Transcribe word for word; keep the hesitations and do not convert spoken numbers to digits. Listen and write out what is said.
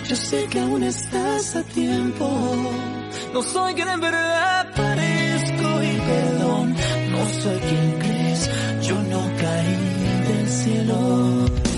Yo sé que aún estás a tiempo. No soy quien en verdad parezco y perdón, no soy quien crees. Yo no caí del cielo.